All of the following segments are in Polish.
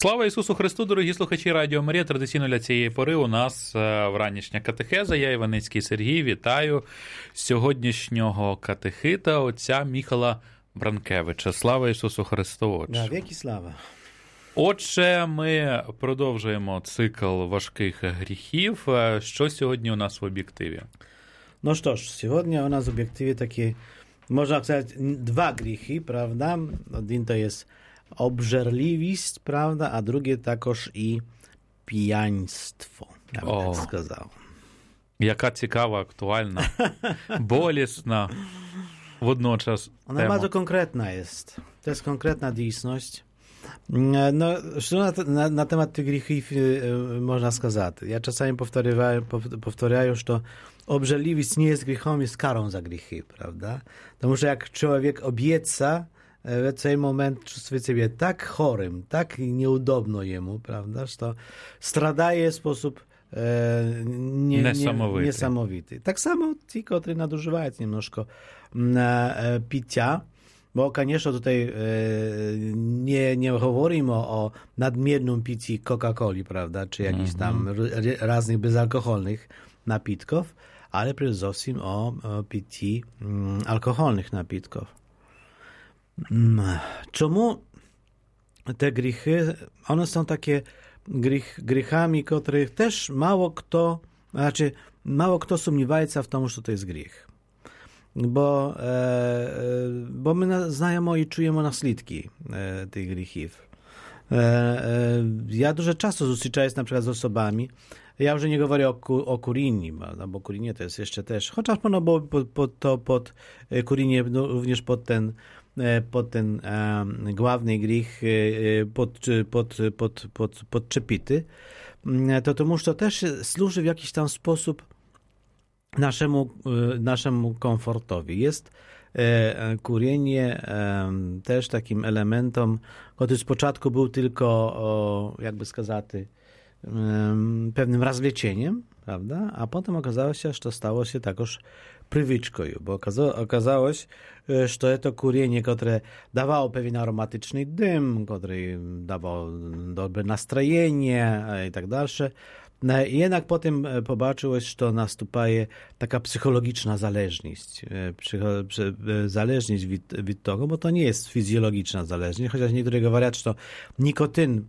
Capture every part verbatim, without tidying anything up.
Слава Ісусу Христу, дорогі слухачі Радіо Марія. Традиційно для цієї пори у нас вранішня катехеза. Я Іваницький Сергій, вітаю сьогоднішнього катехита, отця Міхала Бранкевича. Слава Ісусу Христу, Отче. На віки слава. Отже, ми продовжуємо цикл важких гріхів. Що сьогодні у нас в об'єктиві? No cóż, сегодня у нас в объективе такие, можно сказать, два грехи, правда? Один to jest obżerliwość, prawda? A drugie також і п'янство, я б так сказав. Яка цікава, актуальна, болісна водночас Ona тема. bardzo konkretna jest. To jest konkretna дійсність. No, що на, на, на temat tych гріхів można сказати? Я czasami powtarzаю, powtarzаю, що obżerliwość nie jest grzechem, jest karą za grzechy, prawda? Тому що jak człowiek obieca, w ten moment czuje się tak chorym, tak nieudobno jemu, prawda, że stradaje w sposób e, nie, niesamowity. Nie, niesamowity. Tak samo ci, którzy nadużywają немножко e, picia, bo koniecznie tutaj e, nie, nie mówimy o nadmiernym pici Coca-Coli, prawda, czy jakichś tam mm-hmm. różnych bezalkoholnych napitków, ale przede wszystkim o, o pici mm, alkoholnych napitków. Czemu te grzechy, one są takie grzech, grzechami, których też mało kto, znaczy mało kto sumniewaje się w tym, że to jest grzech. Bo, e, bo my znajemy i czujemy naslідki e, tych grzechów. E, e, ja dużo czasu zустрічаю na przykład z osobami, ja już nie mówię o, ku, o kurinie, bo kurinie to jest jeszcze też, chociaż ono było pod, pod, to, pod kurinie no, również pod ten pod ten e, główny grzech e, pod, pod, pod, pod, podczepity, to to to też służy w jakiś tam sposób naszemu, e, naszemu komfortowi. Jest e, kurienie e, też takim elementem, który z początku był tylko, o, jakby сказати, e, pewnym rozwleczeniem, prawda? A potem okazało się, że to stało się takoż przywyczką, bo okazało się, że to kurienie, które dawało pewien aromatyczny dym, który dawał dobre nastrojenie i tak dalej. Jednak potem pobaczyłeś, że to następuje taka psychologiczna zależność. Psycho, zależność od, od tego, bo to nie jest fizjologiczna zależność, chociaż niektórzy mówią, że to nikotyn,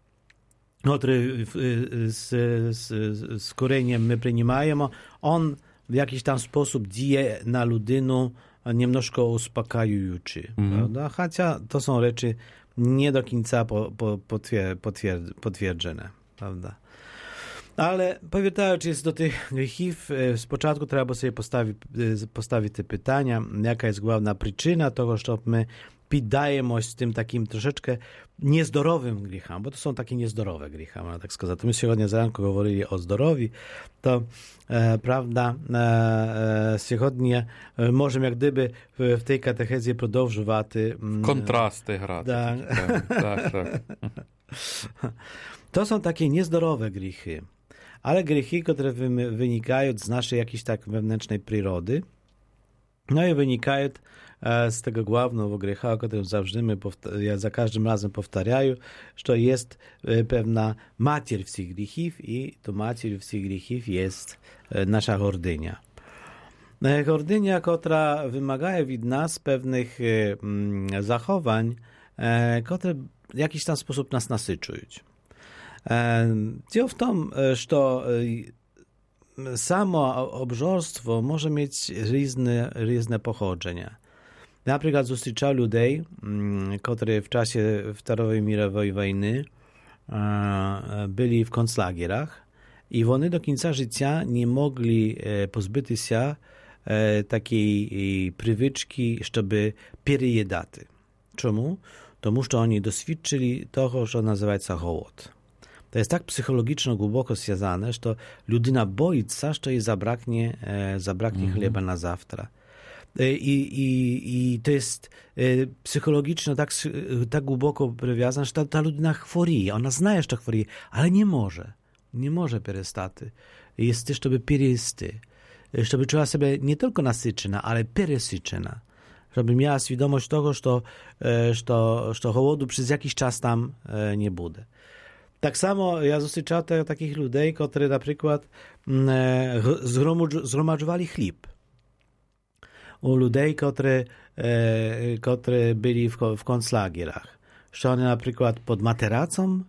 który z, z, z kurieniem my przyjmujemy, on w jakiś tam sposób dzieje na ludynę немножко uspokajający, mm. prawda? Chociaż to są rzeczy nie do końca po, po, potwier, potwier, potwierdzone, prawda? Ale powracając jest do tych grzechów, z początku trzeba sobie postawić, postawić te pytania, jaka jest główna przyczyna tego, że my piddajemy z tym takim troszeczkę niezdrowym grzechom, bo to są takie niezdrowe grzechy, można tak сказати. My сьогодні зранку говорили o zdrowiu, to e, prawda, e, сьогодні możemy jak gdyby w, w tej katechezie продовжувати kontrasty grać. Tak. tak, tak. To są takie niezdrowe grzechy, ale grzechy, które wynikają z naszej jakiejś tak wewnętrznej przyrody, no i wynikają z tego głównego grzechu, o którym zawsze my, ja za każdym razem powtarzam, że to jest pewna macier wszystkich grzechów i to macier wszystkich grzechów jest nasza gordynia. Gordynia, która wymaga od nas pewnych zachowań, które w jakiś tam sposób nas nasycują. Dział w tym, że samo obżorstwo może mieć różne, różne pochodzenia. Na przykład zустрічał ludzi, którzy w czasie drugiej mirowej wojny byli w konclagierach i oni do końca życia nie mogli pozbyć się takiej przywyczki, żeby переедać. Czemu? Тому що oni doświadczyli tego, co nazywa się głód. To jest tak psychologicznie głęboko związane, że ludyna boi się, że jej zabraknie, zabraknie mm-hmm. chleba na zawtra. I, i, i to jest psychologicznie tak, tak głęboko przywiązane, że ta, ta ludyna choruje. Ona zna, że choruje, ale nie może. Nie może przestać. Jest też, żeby переести. Żeby czuła się nie tylko nasycona, ale przesycona. żeby miała świadomość tego, że, że, że głodu przez jakiś czas tam nie będzie. Tak samo ja zустрічав takich ludzi, którzy na przykład zgromadzowali chleb. U ludzi, którzy, którzy byli w, w konclagerach. Że oni na przykład pod materacą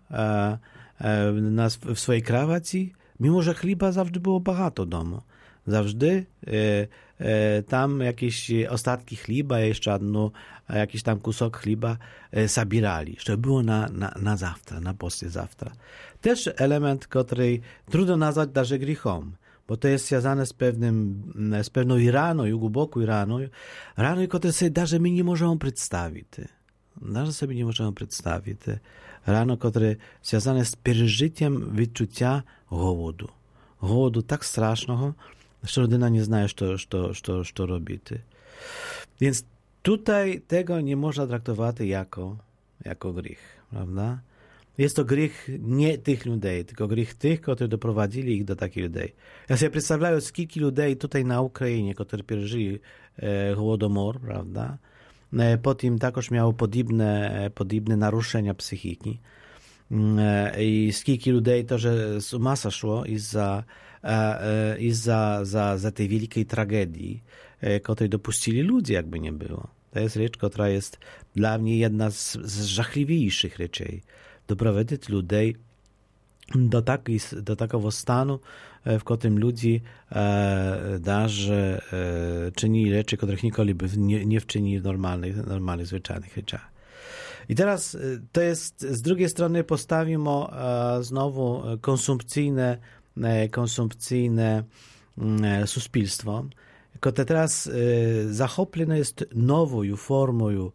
na, w swojej krawacji, mimo że chleba zawsze było багато domu. Zawsze e, e, tam jakieś ostatki chleba, jeszcze jedno, jakiś tam kusok chleba e, zabierali, żeby było na, na, na zawtra, na послезавtra. Też element, który trudno nazwać даже grzechem, bo to jest związane z pewnym, z pewną raną, głęboką raną, raną, którą sobie даже my nie możemy przedstawić. Даже sobie nie możemy przedstawić. Rano, które związane z przeżyciem wyczucia głodu. Głodu tak strasznego, że rodzina nie zna, co, co, co, co robić. Więc tutaj tego nie można traktować jako, jako grzech, prawda? Jest to grzech nie tych ludzi, tylko grzech tych, którzy doprowadzili ich do takich ludzi. Ja sobie przedstawiam kilku ludzi tutaj na Ukrainie, którzy przeżyli e, głodomor, prawda? E, potem także miało podobne, podobne naruszenia psychiki. E, I z kilku ludzi to, że z uma szło i za i za, za, za tej wielkiej tragedii, której dopuścili ludzie, jakby nie było. To jest rzecz, która jest dla mnie jedna z, z żachliwniejszych rzeczy. Doprowadzić ludzi do, taki, do takiego stanu, w którym ludzie e, darzy e, czynili rzeczy, których nigdy by nie, nie wczynili w normalnych, normalnych, zwyczajnych rzeczach. I teraz to jest, z drugiej strony postawimy e, znowu konsumpcyjne konsumpcyjne suspilstwo, które teraz zachоплено jest nową formą,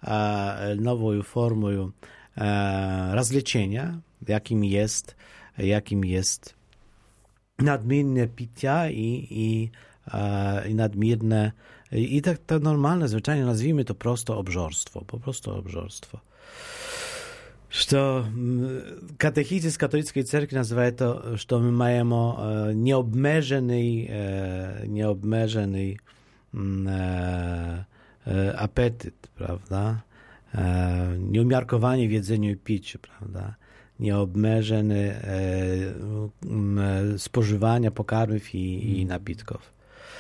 nową formą rozleczenia, jakim jest, jakim jest nadmierne picia i, i, i nadmierne, i tak to normalne, zwyczajnie nazwijmy to prosto obżorstwo, po prostu obżorstwo. Что катехизис z katolickiej cerkwi nazywa to, że my mamy nieobmierzony, nieobmierzony apetyt, prawda? Nieumiarkowanie w jedzeniu i piciu, prawda? Nieobmierzony spożywania pokarmów i, i napitków.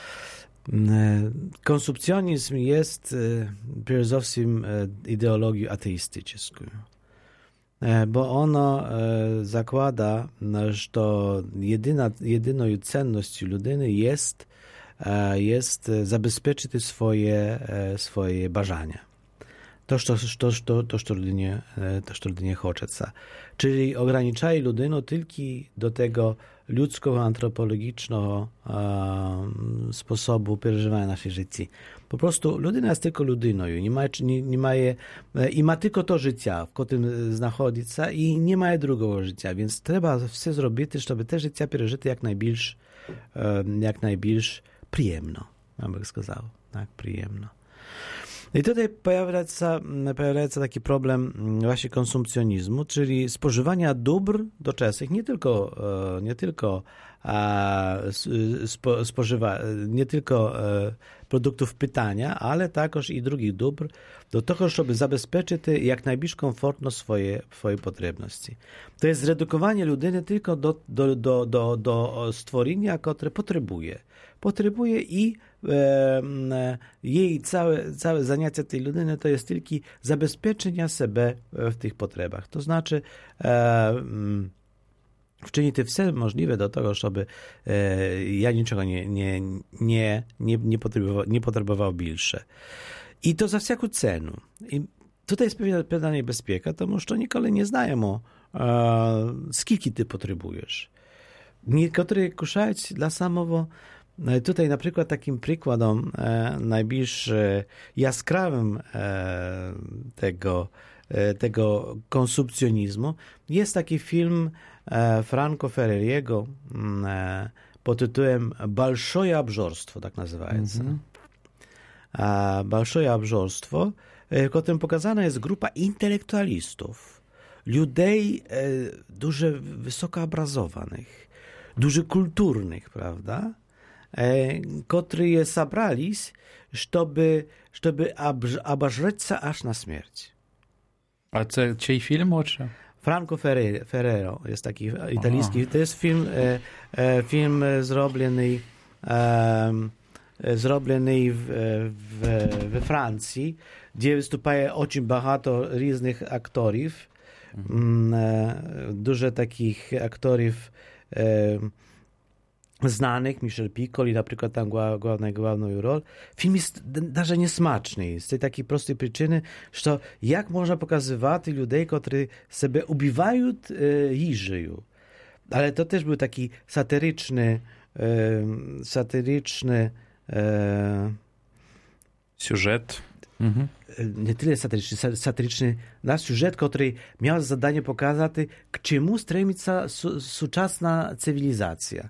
Konsumpcjonizm jest przede wszystkim ideologią ateistyczną. Bo ono zakłada, że to jedyna, jedyną cennością ludyny jest, jest zabezpieczyć swoje, swoje bażania. To, co to, to, to, to ludynie, to, co ludynie chce. Czyli ograniczają ludynę tylko do tego ludzkiego, antropologicznego sposobu przeżywania naszej życia. Po prostu ludyna jest tylko ludyną. Nie ma, nie, nie ma je, i ma tylko to życie, w którym znajduje się i nie ma drugiego życia. Więc trzeba wszystko zrobić, żeby te życie przeżyć jak najbliż, jak najbliż przyjemno, bym сказał. Tak, przyjemno. I tutaj pojawia się, pojawia się taki problem właśnie konsumpcjonizmu, czyli spożywania dóbr doczesnych, nie tylko, nie tylko spo, spożywa, nie tylko produktów pytania, ale także i drugich dóbr, do tego, żeby zabezpieczyć jak najbliż komfortno swoje, swoje potrzebności. To jest zredukowanie ludyny tylko do, do, do, do, do stworzenia, które potrzebuje. Potrzebuje i e, jej całe, całe zajęcie tej ludyny to jest tylko zabezpieczenia siebie w tych potrzebach. To znaczy e, wczynić wszystko możliwe do tego, żeby e, ja niczego nie, nie, nie, nie, nie, potrzebował, nie potrzebował więcej. I to za wszelką cenę. I tutaj jest pewna niebezpieka, to może nikogo nie znają, e, skilki ty potrzebujesz. Niektórzy kuszają dla samego. Tutaj na przykład takim przykładem e, najbliż e, jaskrawym e, tego, e, tego konsumpcjonizmu jest taki film e, Franco Ferreriego e, pod tytułem Большое обжорство, tak nazywa się. Mm-hmm. Большое обжорство, w którym pokazana jest grupa intelektualistów, ludzi e, dużo wysoko obrazowanych, dużo kulturnych, prawda? которые собрались, чтобы, чтобы обожраться аж на смерть. А це чий фільм, отже? Franco Ferrero jest taki italijski. To jest film, e, e, film zrobiony, e, zrobiony w, w, we Francji, gdzie występuje очень багато różnych aktorów. Mhm. E, dużo takich aktorów e, znanych, Michel Piccoli na przykład tam główną, główną rolę. Film jest nawet niesmaczny z tej takiej prostej przyczyny, że jak można pokazywać ludzi, którzy sobie ubiwają e, i żyją. Ale to też był taki satyryczny e, satyryczny e, Сюжет. Mhm. Nie tyle satyryczny, satyryczny nasz siużet, który miał za zadanie pokazać, k czemu stremica su, współczesna cywilizacja.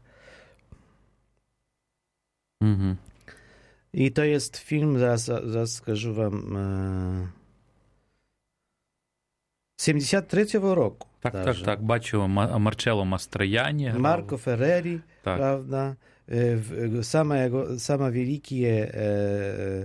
Mhm. I to jest film, zaraz, zaraz skażę wam, e, siedemdziesiątego trzeciego roku. Tak, tak, tak. Bачу Марчелло Мастрояні. Marco Ferreri, tak. Prawda? Sama, jego, sama wielkie e,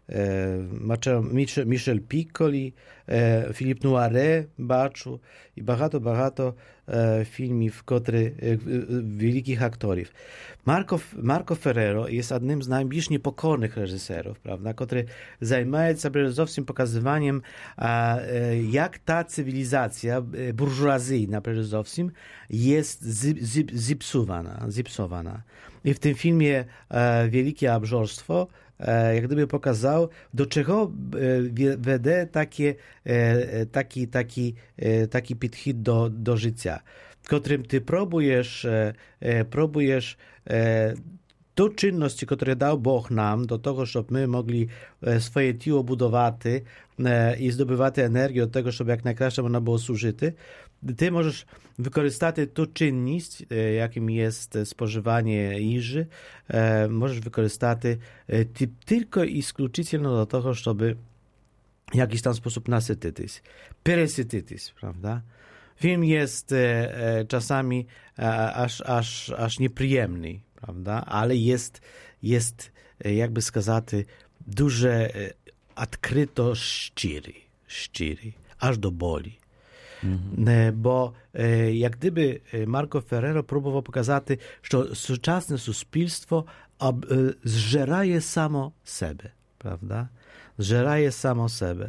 e, Michel, Michel Piccoli, e, Philippe Noiret bачу i багато, багато e, filmów, które e, wielkich aktorów. Marco, Marco Ferrero jest jednym z najbardziej niepokornych reżyserów, prawda, który zajmuje się przede wszystkim pokazywaniem, a, e, jak ta cywilizacja e, burżuazyjna przede wszystkim jest zipsowana, zipsowana. I w tym filmie e, Wielkie Obżorstwo e, jak gdyby pokazał, do czego e, wede takie, e, taki, taki, e, taki podchód do, do życia, w którym ty próbujesz, e, próbujesz e, to czynności, które dał Bóg nam, do tego, żeby my mogli e, swoje ciało budować e, i zdobywać energię od tego, żeby jak najkraще ono było służyć, ty możesz wykorzystać tu czynność, jakim jest spożywanie jiży, możesz wykorzystać tylko i wyłącznie do tego, żeby w jakiś tam sposób nasytyć. Peresytyć, prawda? Film jest czasami aż, aż, aż nieprzyjemny, prawda? Ale jest, jest jakby skazać, duże odkryto szczery, szczery, aż do boli. Mhm. Bo jak gdyby Marco Ferrero próbował pokazać, że współczesne społeczeństwo zżeraje samo siebie, prawda? Zżeraje samo siebie.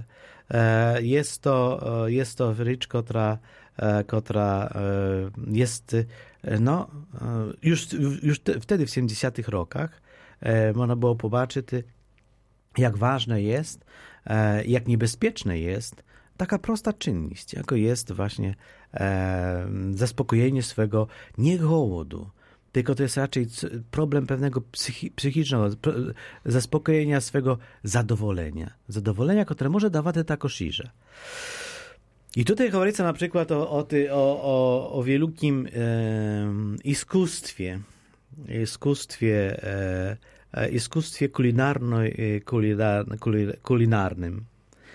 Jest to, jest to rzecz, która, która jest, no, już, już wtedy w siedemdziesiątych rokach można było zobaczyć, jak ważne jest, jak niebezpieczne jest taka prosta czynność, jako jest właśnie e, zaspokojenie swego nie głodu, tylko to jest raczej problem pewnego psychi, psychicznego, zaspokojenia swego zadowolenia. Zadowolenia, które może dawać tako szirze. I tutaj mówicie na przykład o, o, ty, o, o, o wielkim e, iskustwie, iskustwie, e, iskustwie kulinarno, kulinar, kulinarnym.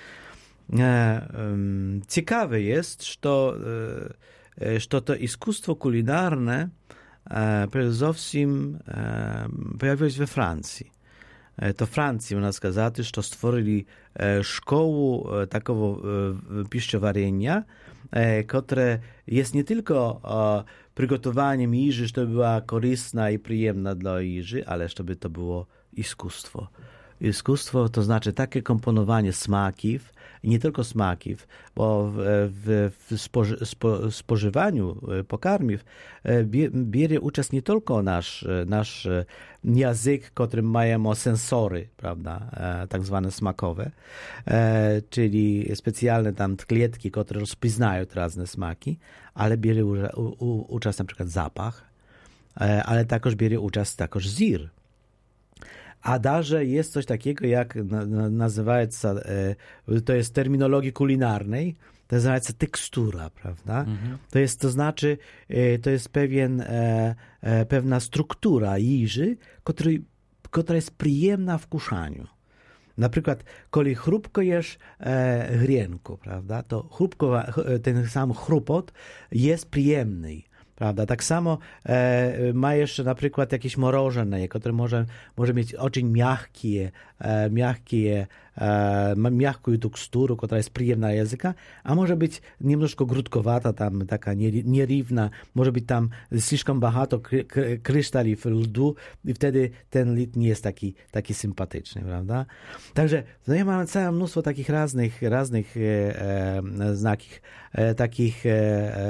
Ciekawe jest, że, że to iskustwo kulinarne przede wszystkim pojawiło się we Francji. To Francji można сказать, że stworzyli szkołę takiego piszczowarienia, które jest nie tylko przygotowaniem jiży, żeby była korzystna i przyjemna dla jiży, ale żeby to było iskustwo. Iskustwo to znaczy takie komponowanie smaków, i nie tylko smaków, bo w, w, w spoży, spo, spożywaniu pokarmów bierze udział nie tylko nasz, nasz język, którym mają sensory, prawda, tak zwane smakowe, czyli specjalne tam klietki, które rozpoznają różne smaki, ale bierze udział na przykład zapach, ale także bierze udział także zir. A darze jest coś takiego, jak nazywa się, to jest terminologii kulinarnej, to nazywa się tekstura, prawda? Mhm. To jest, to znaczy, to jest pewien, pewna struktura jiży, który, która jest przyjemna w kuszaniu. Na przykład, kiedy chrupko jesz e, hrienku, prawda, to chrupko, ten sam chrupot jest przyjemny. prawda? Tak samo e, ma jeszcze na przykład jakieś mrożone, które może, może mieć очень miękkie, e, miękkie, e, miękką teksturę, która jest przyjemna języka, a może być немножко grudkowata, tam taka nierówna, może być tam слишком багато kryształów ldu i wtedy ten lód nie jest taki, taki sympatyczny, prawda? Także no ja mam całe mnóstwo takich raznych, raznych e, e, znakich, e, takich, e,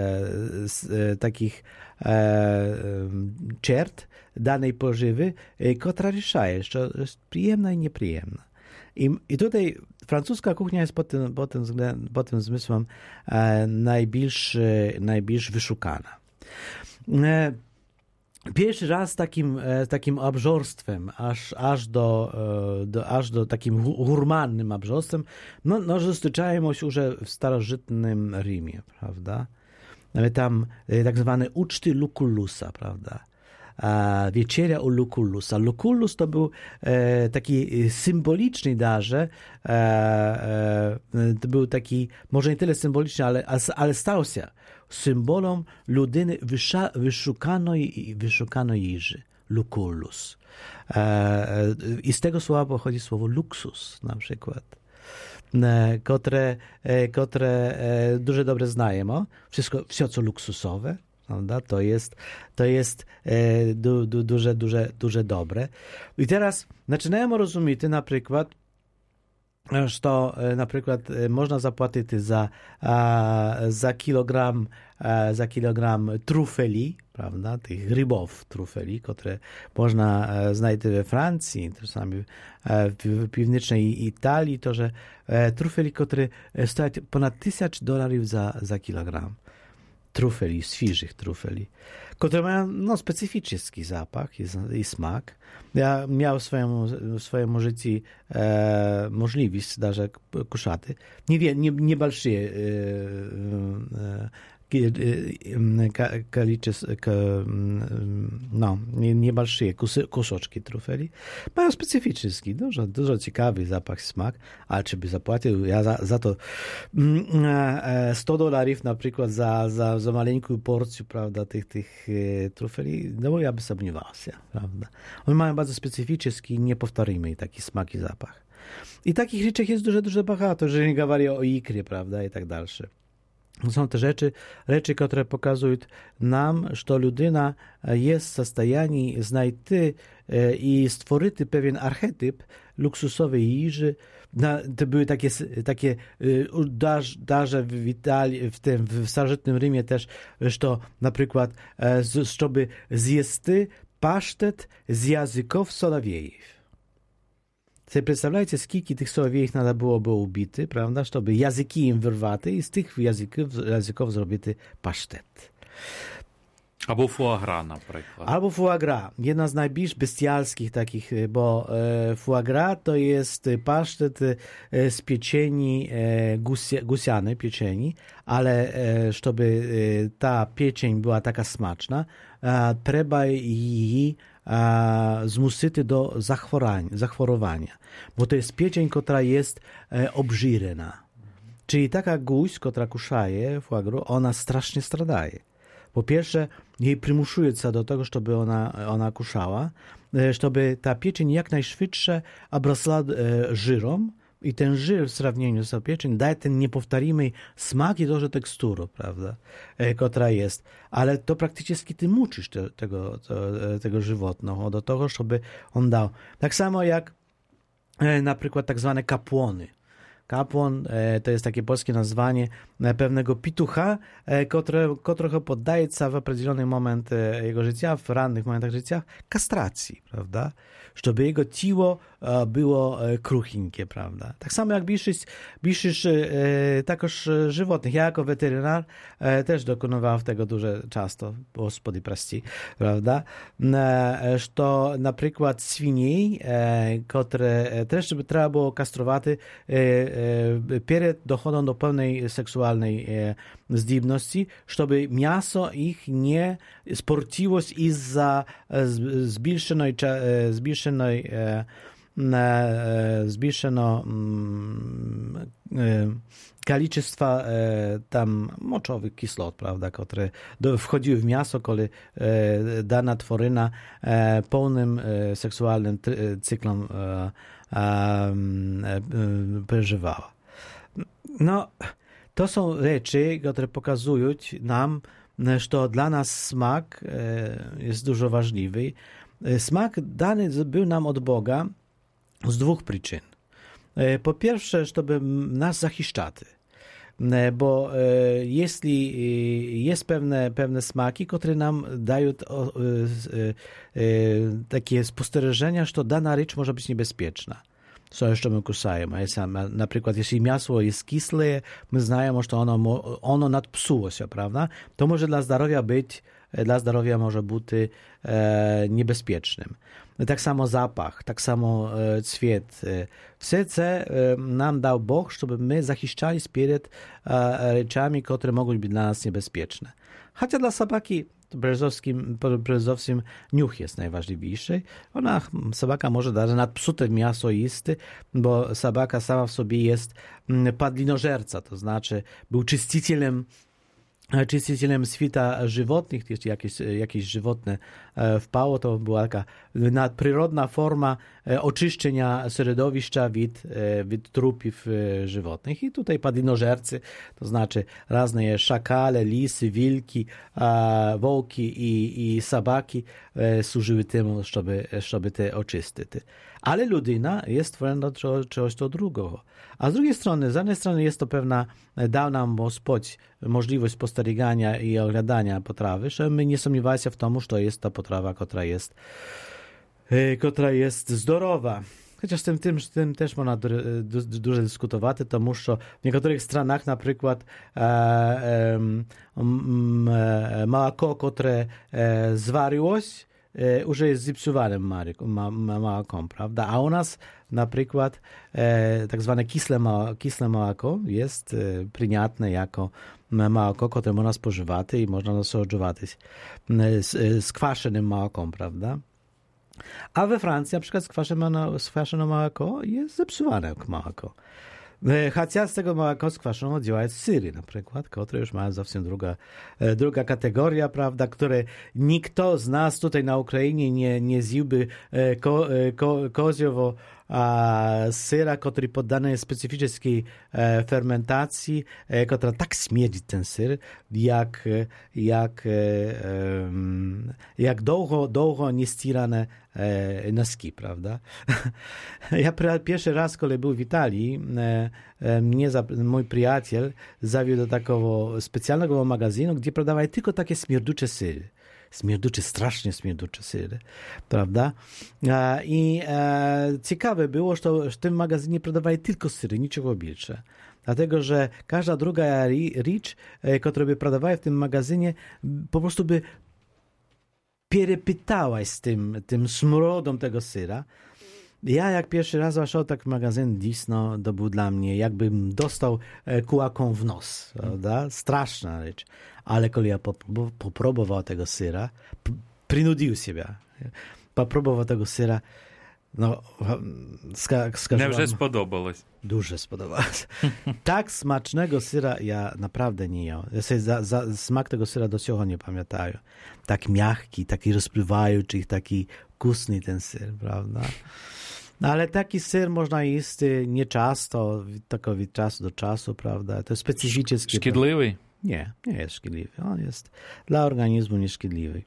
e, takich e, czert danej pożywy, e, która ruszaje, że jest przyjemna i nieprzyjemna. I, i tutaj francuska kuchnia jest pod tym, pod tym, względem, pod tym zmysłem e, najbliż, e, najbliż wyszukana. E, Pierwszy raz takim, takim obżorstwem, aż, aż, do, do, aż do takim gurmannym obżorstwem, no, no zустрічаємо już w starożytnym Rzymie, prawda? Tam tak zwane uczty Lucullusa, prawda? A wieczeria u Lucullusa. Lucullus to był e, taki symboliczny darze, e, e, to był taki, może nie tyle symboliczny, ale, ale stał się symbolem ludyny wysza, wyszukanej i wyszukanej jiży. Lucullus. E, I z tego słowa pochodzi słowo luksus na przykład, e, które, e, które e, dużo dobrze znajemy. Wszystko, wszystko co luksusowe, prawda? To jest, to jest e, du, du, duże, duże, duże dobre. I teraz zaczynamy rozumieć na przykład, że to na przykład można zapłacić za, za kilogram, za kilogram trufeli, prawda, tych rybów trufeli, które można znaleźć we Francji, czasami w północnej Italii, to że trufeli, które stoją ponad tysiąc dolarów za, za kilogram. Trufeli, świeżych trufeli, które mają no, specyficzny zapach i, i smak. Ja miałem w swoim, w swoim życiu e, możliwość даже kuszaty. Nie, nie, nie большие e, количество, no, niebольшие кусочки trufeli. Mają specyficzny, dużo, dużo ciekawy zapach, smak, ale czy by zapłacił ja za, za to sto dolarów na przykład za, za, za maleńką porcję, prawda, tych, tych trufeli, no bo ja by sumniewał się, prawda. One mają bardzo specyficzny, niepowtarzalny taki smak i zapach. I takich rzeczy jest dużo, dużo багато, że nie говорили o ikrie, prawda, i tak dalsze. Są te rzeczy, rzeczy, które pokazują nam, że ludyna jest w stanie znaleźć i stworzyć pewien archetyp luksusowej jiży. To były takie, takie darze w Italii, w tym w starożytnym Rzymie też, że to na przykład, żeby zjeść pasztet z języków solowiejów. Sobie przedstawiajcie, skільки tych sołowiejów nada byłoby ubity, prawda, żeby języki im wyrwaty i z tych języków, języków zrobity pasztet. Albo foie gras na przykład. Albo foie gras. Jedna z najbliższych bestialskich takich, bo e, foie gras to jest pasztet e, z pieczeni e, gusia, gusianej pieczeni, ale e, żeby e, ta pieczeń była taka smaczna, e, trzeba jej zmusić do zachorowania, bo to jest pieczeń, która jest e, obżirena. Czyli taka guś, która kuszaje foie gras, ona strasznie stradaje. Po pierwsze, jej przymusuje się do tego, żeby ona, ona kuszała, żeby ta pieczeń jak najszybciej obrosła e, żyrem, i ten żyr w sравнению z pieczeń daje ten niepowtarzalny smak i dużo teksturę, prawda, e, która jest. Ale to praktycznie ty muczysz te, tego, to, tego żywotnego do tego, żeby on dał. Tak samo jak e, na przykład tak zwane kapłony. Kapłon e, to jest takie polskie nazwanie pewnego pitucha, e, które, którego poddaje się w określony moment e, jego życia, w rannych momentach życia, kastracji, prawda? Żeby jego ciało e, było e, kruchinkie, prawda? Tak samo jak większość, większość e, takoż żywotnych. Ja jako weterynar e, też dokonywałem tego dużo często, gospody prości, prawda? E, to na przykład świniej, e, które też trzeba było kastrować e, przed dochodem do pełnej seksualnej zdolności, żeby mięso ich nie sporciło się za zwiększonej, zwiększonej zbільшено количество там мочових кислот, правда, które wchodziły w mięso, kiedy dana tworyna pełnym seksualnym cyklem przeżywała. No, to są rzeczy, które pokazują nam, że dla nas smak jest dużo ważliwy. Smak dany był nam od Boga z dwóch przyczyn. Po pierwsze, żeby nas zachiszczać, bo jeśli jest pewne, pewne smaki, które nam dają takie spostrzeżenia, że dana rzecz może być niebezpieczna. Co jeszcze my kusajemy? Na przykład, jeśli mięso jest kisle, my znamy, że ono, ono nadpsuło się, prawda? To może dla zdrowia być, dla zdrowia może być e, niebezpiecznym. Tak samo zapach, tak samo e, cwiet. Wszystko e, nam dał Bóg, żeby my zachiszczali przed e, rzeczami, które mogą być dla nas niebezpieczne. Chociaż dla sabaki brezowskim niuch jest najważniejszy. Ona, sabaka może dać nadpsute mięso jeść, bo sabaka sama w sobie jest padlinożerca, to znaczy był czyścicielem czyścicielem świata żywotnych, jeśli jakieś, jakieś żywotne wpało, to była taka nadprzyrodna forma oczyszczenia środowiska od, od trupów żywotnych. I tutaj padlinożercy, to znaczy razne szakale, lisy, wilki, wołki i, i sabaki służyły temu, żeby, żeby te oczyścić. Ale ludyna jest stworzona do czegoś to drugiego. A z drugiej strony, z jednej strony jest to pewna, dał nam Gospodź możliwość postarigania i oglądania potrawy, że my nie sądziwali się w tym, że to jest ta potrawa, która jest, która jest zdrowa. Chociaż tym, tym, tym też można dużo dyskutować, to muszą w niektórych stronach na przykład e, e, молоко, które e, zwariło się, już jest zepsuwanym молоком, prawda? A u nas na przykład e, tak zwane kisle, ma, kisle молоко jest e, przyjęte jako молоко, które można spożywać i można nasądzować z, z kwaszonym молоком, prawda? A we Francji na przykład skwaszone молоко jest zepsuwane молоко. Chociaż z tego молока skwaszonego działają syry na przykład, które już mają zawsze druga, druga kategoria, prawda, które nikt z nas tutaj na Ukrainie nie, nie zjadłby ko, ko, koziowo a syra, który poddany jest specyficznej e, fermentacji, e, która tak śmierdzi ten syr, jak, jak, e, e, jak długo, długo niestirane e, noski, prawda? Ja pierwszy raz, kiedy był w Italii, e, e, mnie, mój przyjaciel zawiódł do takiego specjalnego magazynu, gdzie prodawali tylko takie śmierducze syry. Śmierducze, strasznie śmierducze syry, prawda? I e, ciekawe było, że w tym magazynie prodawali tylko syry, niczego więcej. Dlatego, że każda druga rzecz, która by prodawała w tym magazynie, po prostu by przepytała z tym, tym smrodą tego syra. Ja jak pierwszy raz weszłem tak w magazyn Disno, to był dla mnie, jakbym dostał kułaką w nos, prawda? Straszna rzecz. Ale kiedy ja popróbował tego syra, przynudził siebie, popróbował tego syra, no, ska, skażę Невже сподобалось? Дуже сподобалось. Tak smacznego syra ja naprawdę nie jadłem. Ja sobie za, za smak tego syra do cього nie pamiętaję. Tak miękki, taki rozpływający, taki wkusny ten syr, prawda? No, ale taki syr można jeść nieczęsto, tylko od czasu do czasu, prawda? To jest specyficzny. Szkodliwy? Nie, nie jest szkodliwy. On jest dla organizmu nieszkodliwy.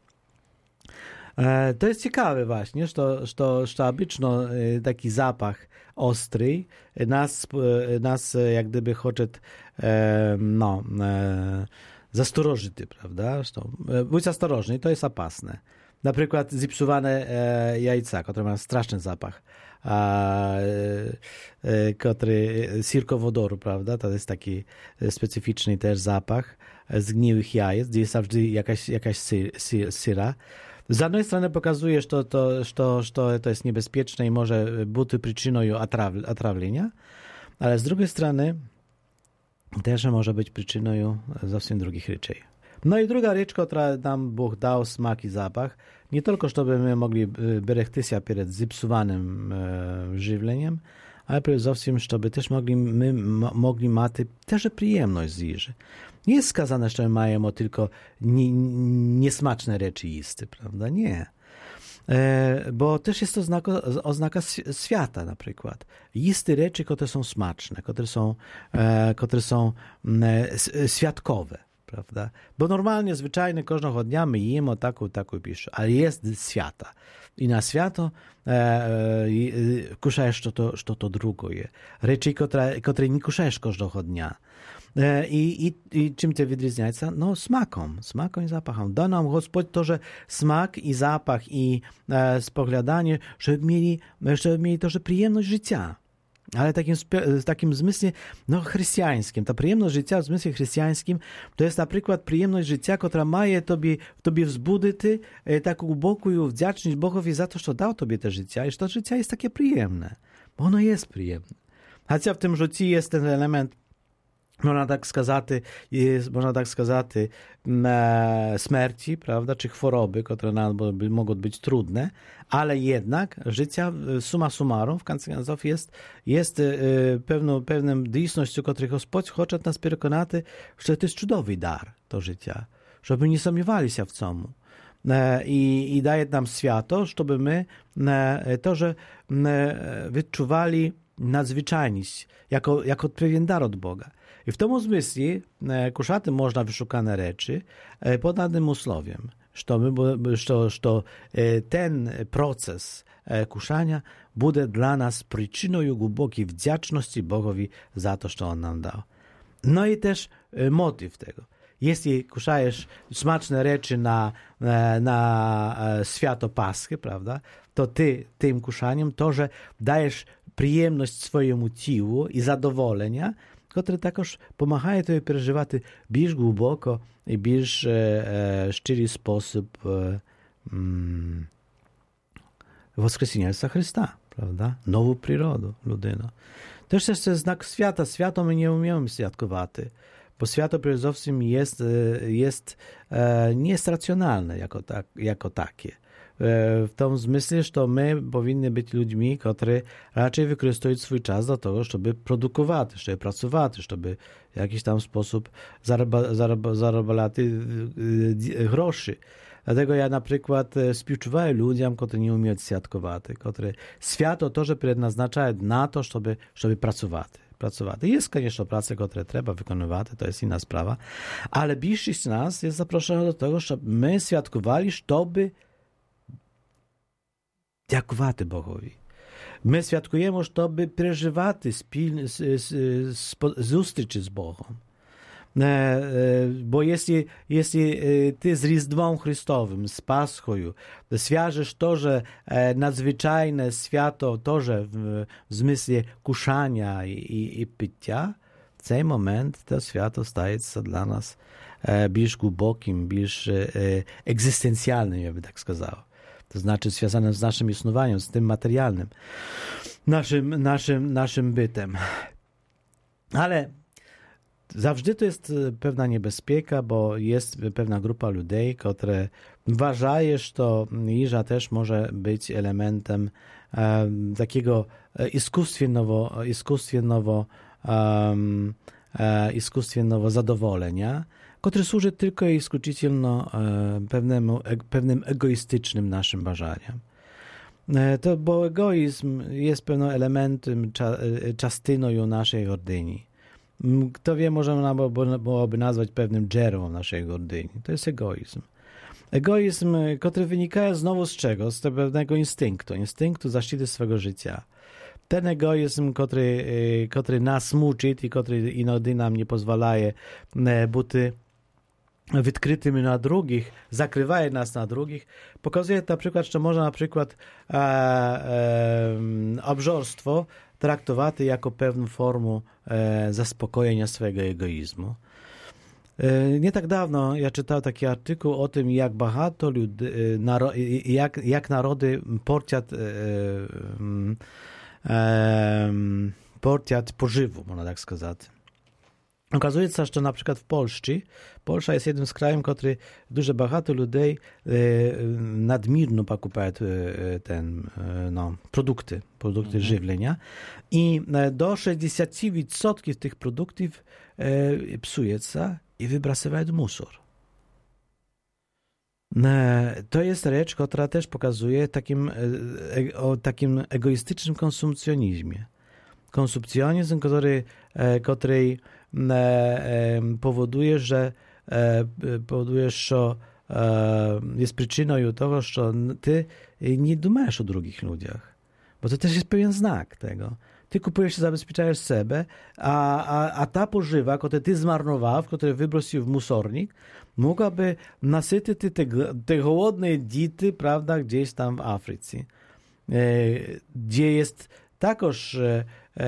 E, to jest ciekawe właśnie, że, że, że obyczno taki zapach ostry nas, nas jak gdyby chce e, no, e, zastrożyć, prawda? Być ostrożny, to jest opasne. Na przykład zepsuwane e, jajca, które mają straszny zapach. A, e, który sirkowodoru, prawda? To jest taki specyficzny też zapach zgniłych jajec, gdzie jest zawsze jakaś, jakaś syr, syr, syra. Z jednej strony pokazuje, że to, to, że to, to jest niebezpieczne i może być przyczyną otrawlenia, ale z drugiej strony też może być przyczyną zawsze drugich rzeczy. No i druga rzecz, która nam Bóg dał smak i zapach, nie tylko, żeby my mogli berechtyć się przed zepsuwanym e, żywleniem, ale przede wszystkim, żeby też mogli, my mogli mieć też przyjemność z jeży. Nie jest skazane, że mają tylko nie, niesmaczne rzeczy jeść, prawda? Nie. E, bo też jest to oznaka, oznaka świata na przykład. Jeść rzeczy, które są smaczne, które są, e, które są e, świadkowe. Prawda? Bo normalnie, zwyczajnie, każdego dnia my jemy taką, taką piszę, ale jest świata. I na świato e, e, kuszajesz, co to, co to drugo je. Rzeczy, które, które nie kuszajesz każdego dnia. E, i, i, I czym to wyróżnia? No smakom, smakom i zapachem. Da nam Gospodь to, że smak i zapach i e, spoglądanie, żeby mieli, żeby mieli to, że przyjemność życia. Ale takim, w takim zmysle no, chrześcijańskim. Ta przyjemność życia w zmysle chrześcijańskim to jest na przykład przyjemność życia, która ma tobie, w tobie wzbudzić taką głęboką wdzięczność Bogowi za to, że dał tobie te życie. I że to życie jest takie przyjemne. Bo ono jest przyjemne. Chociaż w tym życiu jest ten element, można tak сказати, jest, można tak сказати, śmierci, prawda, czy choroby, które nam mogą być trudne, ale jednak życia summa summarum w końcu końców jest, jest pewną, pewną dійсністю, której Gospodь chce nas przekonać, że to jest cudowny dar, to życia, żeby nie sumniewali się w comu. I, i daje nam światło, żeby my to, że wyczuwali nadzwyczajność, jako, jako pewien dar od Boga. I w tym zmysle kuszaty można wyszukane rzeczy pod danym usłowiem, że ten proces kuszania będzie dla nas przyczyną głębokiej wdzięczności Bogowi za to, co On nam dał. No i też motyw tego. Jeśli kuszajesz smaczne rzeczy na, na święto Paschy, prawda, to ty tym kuszaniem to, że dajesz przyjemność swojemu ciału i zadowolenia, które також pomagają tobie przeżywać bільш głęboko i bільш e, szczery sposób e, mm, woskresenia Chrysta, prawda? Nową przyrodę, ludyno. Też jest to znak świata. Światło my nie umiemy świadkować, bo światło przede wszystkim jest, jest, e, nie jest racjonalne jako, tak, jako takie. W tym zmyśle, że my powinny być ludźmi, którzy raczej wykorzystują swój czas do tego, żeby produkować, żeby pracować, żeby w jakiś tam sposób zarabiać groszy. Dlatego ja na przykład współczuwam ludziom, którzy nie umieją świadkować, którzy światło to, że prednaznaczają na to, żeby, żeby pracować. pracować. Jest, конечно, prace, które trzeba wykonywać, to jest inna sprawa, ale większość z nas jest zaproszona do tego, żeby my świadkowali, żeby дякувати Богові. Ми святкуємо, щоб переживати спільні зустрічі з Богом. Bo jeśli, jeśli ty z Rіздвом Chrystowym, z Paschою, zwiążesz to, że nadzwyczajne światło, to, że w, w zmysle kuszania i, i, i picia, w ten moment to światło staje się dla nas bardziej głębokim, bardziej egzystencjalnym, ja bym tak сказał. To znaczy związane z naszym istnieniem, z tym materialnym, naszym, naszym, naszym bytem. Ale zawsze to jest pewna niebezpieka, bo jest pewna grupa ludzi, które uważają, że to jeża też może być elementem e, takiego iskustwiennego, iskustwiennego, um, e, iskustwiennego zadowolenia, który służy tylko i isključivo pewnym, pewnym egoistycznym naszym marzeniom. To, bo egoizm jest pewnym elementem, częstyną naszej gordyni. Kto wie, można byłoby nazwać pewnym dżerą naszej gordyni. To jest egoizm. Egoizm, który wynika znowu z czego? Z pewnego instynktu, instynktu zaścity swego życia. Ten egoizm, który, który nas muczy i który inody nam nie pozwala być wykrytymi na drugich, zakrywaje nas na drugich, pokazuje na przykład, że można na przykład e, e, obżorstwo traktować jako pewną formę e, zaspokojenia swojego egoizmu. E, nie tak dawno ja czytał taki artykuł o tym, jak багато ludzi, naro, jak, jak narody portiat e, e, portiat pożywu, można tak сказати. Okazuje się, że na przykład w Polsce, Polska jest jednym z krajów, który dużo багато людей nadmierno покупаją ten, no, produkty, produkty mhm. żywlenia i do sześćdziesiąt procent tych produktów psuje się i wybrasywają musor. To jest rzecz, która też pokazuje takim, o takim egoistycznym konsumpcjonizmie. Konsumpcjonizm, który, który powoduje, że powoduje, że jest przyczyną tego, że ty nie думаешь o drugich ludziach. Bo to też jest pewien znak tego. Ty kupujesz, zabezpieczajesz siebie, a, a, a ta pożywa, którą ty zmarnował, którą wybrościł w musornik, mogłaby nasycić te, te głodne dzieci, prawda, gdzieś tam w Afryce, e, gdzie jest takoż e,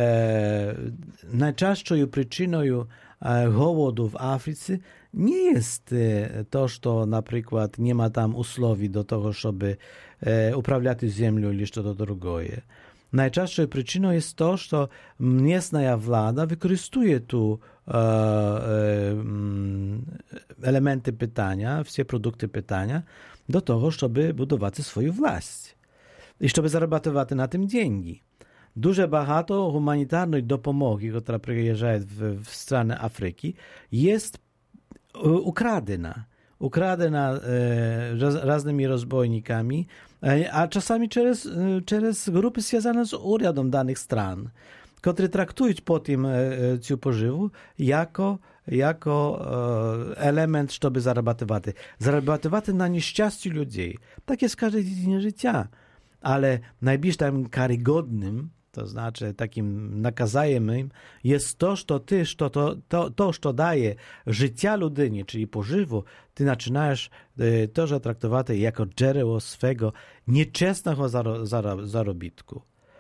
najczęstszą przyczyną e, głodu w Afryce nie jest e, to, że na przykład nie ma tam usłowi do tego, żeby e, uprawiać ziemię lub to drugie. Najczęstszą przyczyną jest to, że miejscowa władza wykorzystuje tu e, e, elementy pytania, wszystkie produkty pytania do tego, żeby budować swoją własność i żeby zarabiać na tym pieniądze. Duże багато humanitarnej dopomogi, która przyjeżdża w, w stronę Afryki, jest ukradena. Ukradena e, raz, raznymi rozbojnikami, e, a czasami przez, e, przez grupy związane z urzędem danych stron, które traktują potem e, tę pożywę jako, jako e, element, żeby zarabiać. Zarabiać na nieszczęściu ludzi. Tak jest w każdej dziedzinie życia. Ale najbliżej tam karygodnym, to znaczy takim nakazajem im, jest to, że ty, to, to, to, to, co daje życia ludynie, czyli pożywu, ty zaczynasz to, że traktować jako dzieło swego nieczesnego zarobitku.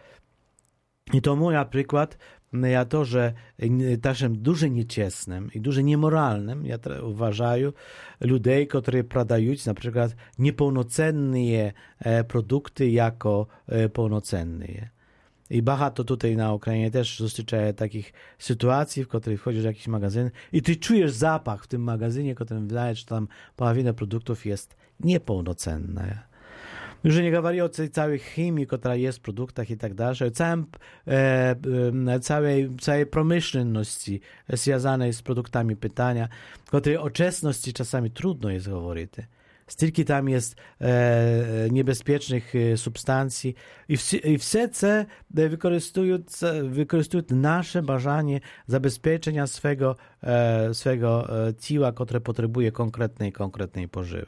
I to mój przykład, ja to, że naszym dużo nieczesnym i dużo niemoralnym, ja uważаю, ludzi, którzy sprzedają na przykład niepełnocenne produkty jako pełnocenne. I багато tutaj na Ukrainie też dotyczy takich sytuacji, w których wchodzisz w jakiś magazyn i ty czujesz zapach w tym magazynie, którym wydaje, że tam połowa produktów jest niepełnocenna. Już nie mówię o tej całej chemii, która jest w produktach i tak dalej, o całym, e, e, całej, całej przemyślności związanej z produktami pytania, której o czesności czasami trudno jest mówić. Stільки tam jest e, niebezpiecznych substancji i, w, i wszystkie wykorzystują, wykorzystują nasze marzenie zabezpieczenia swego, e, swego ciała, które potrzebuje konkretnej, konkretnej pożywy.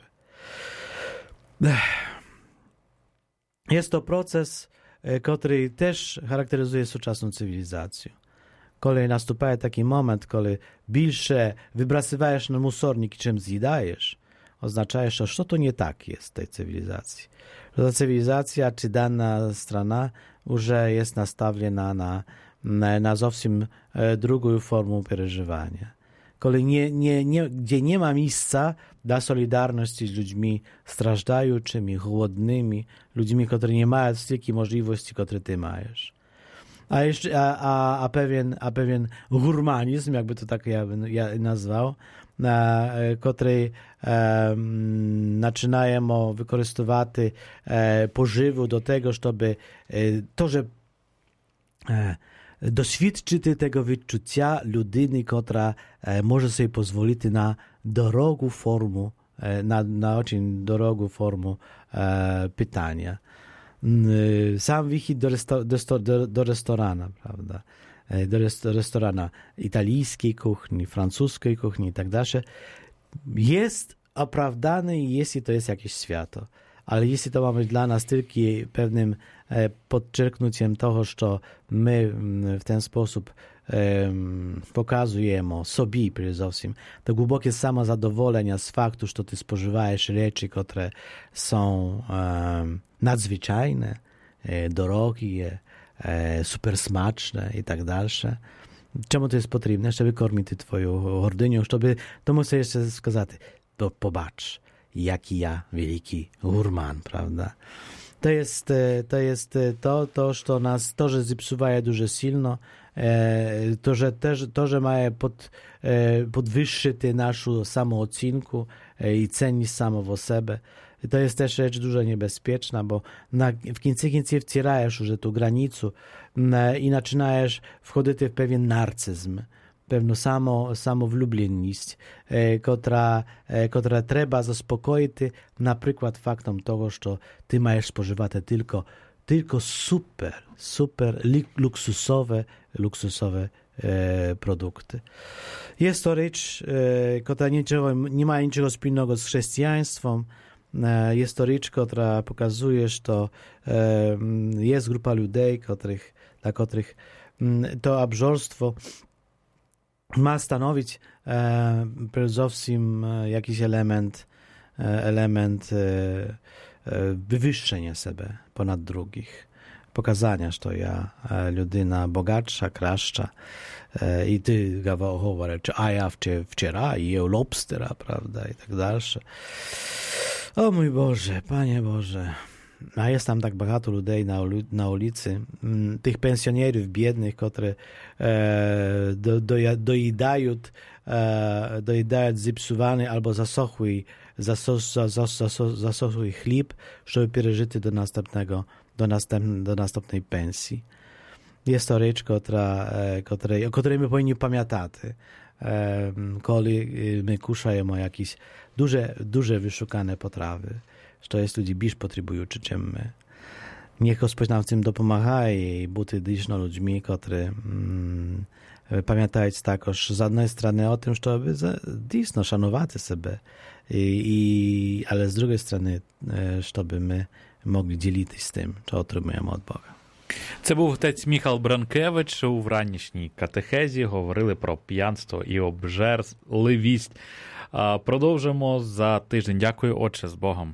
Jest to proces, który też charakteryzuje współczesną cywilizację. Kiedy następuje taki moment, kiedy więcej wybrasywajesz na musornik, czym zjadajesz, oznacza, że co to nie tak jest w tej cywilizacji. Że ta cywilizacja, czy dana strona już jest nastawiona na, na, na zupełnie drugą formę przeżywania. Kiedy nie, nie, nie, gdzie nie ma miejsca dla solidarności z ludźmi strażdającymi, głodnymi, ludźmi, którzy nie mają takich możliwości, które ty masz. A, jeszcze, a, a, a, pewien, a pewien gurmanizm, jakby to tak ja bym ja nazwał, na, który e, zaczynają wykorzystywać e, pożywu do tego, żeby e, to, że e, doświadczyć tego wyczucia ludyny, która e, może sobie pozwolić na drogą formę, e, na, na bardzo drogą formę e, pytania. Sam wyjść do, do, do, do restorana, prawda? Do restorana italijskiej kuchni, francuskiej kuchni i tak dalej, jest opravdany, jeśli to jest jakieś światło. Ale jeśli to ma być dla nas tylko pewnym podczerknięciem tego, że my w ten sposób um, pokazujemy sobie przede wszystkim to głębokie samozadowolenie z faktu, że ty spożywajesz rzeczy, które są um, nadzwyczajne, drogie, super smaczne i tak dalej. Czemu to jest potrzebne? Żeby kormić twoją gordynię, żeby, to muszę jeszcze сказать, to pobacz, jaki ja wielki gurman, prawda? To jest to, jest to, to, że nas, to, że zepsuwa дуже silno to, że też, to, że mає pod, podwyższyć naszą samoocenkę i cenić samego siebie. To jest też rzecz dużo niebezpieczna, bo na, w końcu końców wcierasz już tę granicę i zaczynasz wchodzić w pewien narcyzm, pewną samo, samowlubленність, która, która trzeba zaspokoić na przykład faktem tego, że ty masz spożywać tylko, tylko super, super luksusowe, luksusowe e, produkty. Jest to rzecz, e, która niczego, nie ma niczego wspólnego z chrześcijaństwem. Jest to rzecz, która pokazuje, że to jest grupa ludzi, których, dla których to obżorstwo ma stanowić przede wszystkim jakiś element, element wywyższenia siebie ponad drugich. Pokazania, że to ja ludyna bogatsza, kraszcza i ty говориш, a ja wczoraj jał lobstera, prawda, i tak dalsze. O mój Boże, Panie Boże. A jest tam tak багато людей na, na ulicy, tych pensjonerów biednych, które e, do, do, dojedają, e, dojedają zepsuwany albo zasochły, zasos, zasos, zasos, zasochły chleb, żeby przeżyć do następnego, do, następ, do następnej pensji. Jest to rzecz, która, której, o której my powinni pamiętać, e, kiedy my kuszajemy jakieś duże, duże wyszukane potrawy, że jest ludzi biż potrzebują, czy czym my. Niech Gospodź nam w tym dopomaga i buty dyszno ludźmi, którzy mm, pamiętają takoż z jednej strony o tym, żeby dyszno szanować siebie, i, i, ale z drugiej strony, żeby my mogli dzielić z tym, co otrzymujemy od Boga. Це був отець Міхал Бранкевич. У вранішній катехезі говорили про п'янство і обжерливість. Продовжимо за тиждень. Дякую, Отче, з Богом.